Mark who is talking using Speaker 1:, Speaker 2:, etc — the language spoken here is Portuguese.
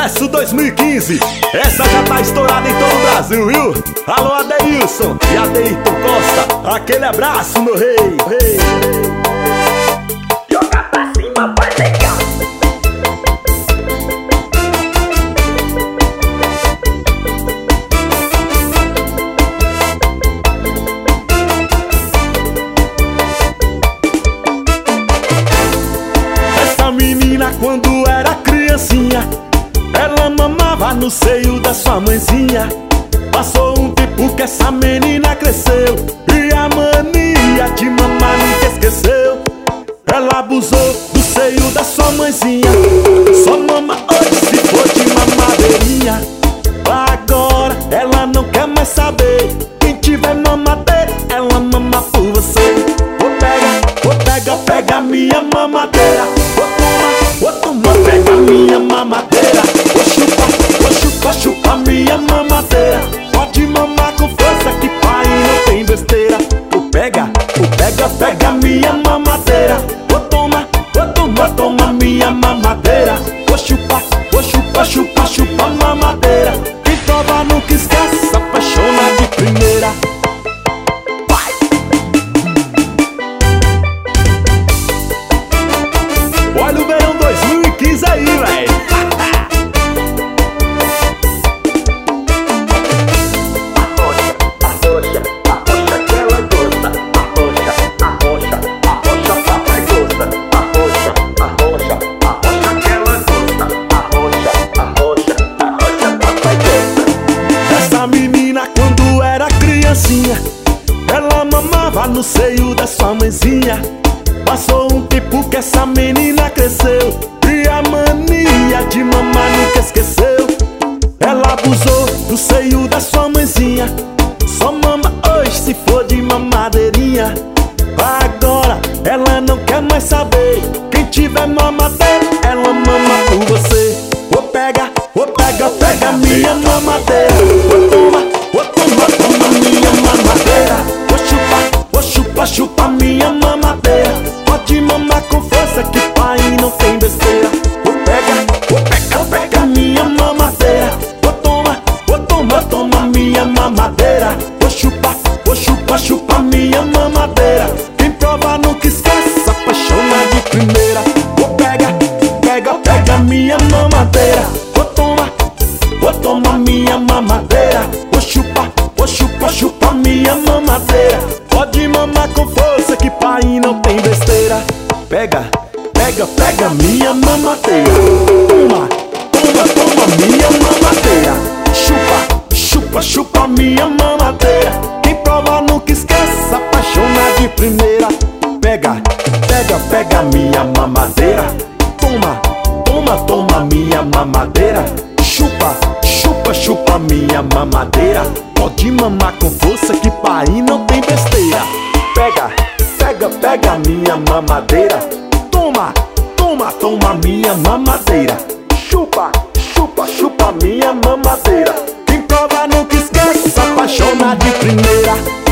Speaker 1: Sucesso 2015. Essa já tá estourada em todo o Brasil, viu? Alô, Adeilson e Adeilton Costa, aquele abraço, meu rei.
Speaker 2: Joga pra cima, vai legal.
Speaker 1: Essa menina quando era criancinha, ela mamava no seio da sua mãezinha. Passou um tempo que essa menina cresceu e a mania de mamar nunca esqueceu. Ela abusou do seio da sua mãezinha, só mama hoje se for de mamadeirinha. Agora ela não quer mais saber, quem tiver mamadeira, ela mama por você. Pega minha mamadeira, toma, pega minha mamadeira. Chupa minha mamadeira. Pode mamar com força que pai não tem besteira. Pega minha mamadeira. Toma minha mamadeira. Chupa mamadeira. Quem prova nunca esquece, apaixona de primeira. Olha o verão 2015 aí, véi.
Speaker 2: Arrocha que ela gosta. Arrocha, papai gosta. Arrocha que ela gosta. Arrocha, papai gosta.
Speaker 1: Essa menina quando era criancinha, ela mamava no seio da sua mãezinha. Passou um tempo que essa menina cresceu e a mania de mamar nunca esqueceu. Ela abusou do seio da sua mãezinha, só mama hoje se for de mamadeirinha. Agora ela não quer mais saber, quem tiver mamadeira, ela mama por você. Pega minha mamadeira. Toma minha mamadeira. Chupa minha mamadeira. Pode mamar com força que pai não tem besteira. Pega minha mamadeira. Toma minha mamadeira. Chupa minha mamadeira. Quem prova nunca esquece, apaixona de primeira. Pega minha mamadeira. Toma minha mamadeira. Chupa minha mamadeira. Pode mamar com força que pai não tem besteira. Pega minha mamadeira. Toma minha mamadeira. Chupa minha mamadeira. Quem prova nunca esquece, apaixona de primeira. Pega minha mamadeira. Toma minha mamadeira. Chupa minha mamadeira. Pode mamar com força que pai não tem besteira. Pega minha mamadeira. Toma minha mamadeira. Chupa minha mamadeira. Quem prova nunca esquece, apaixona de primeira.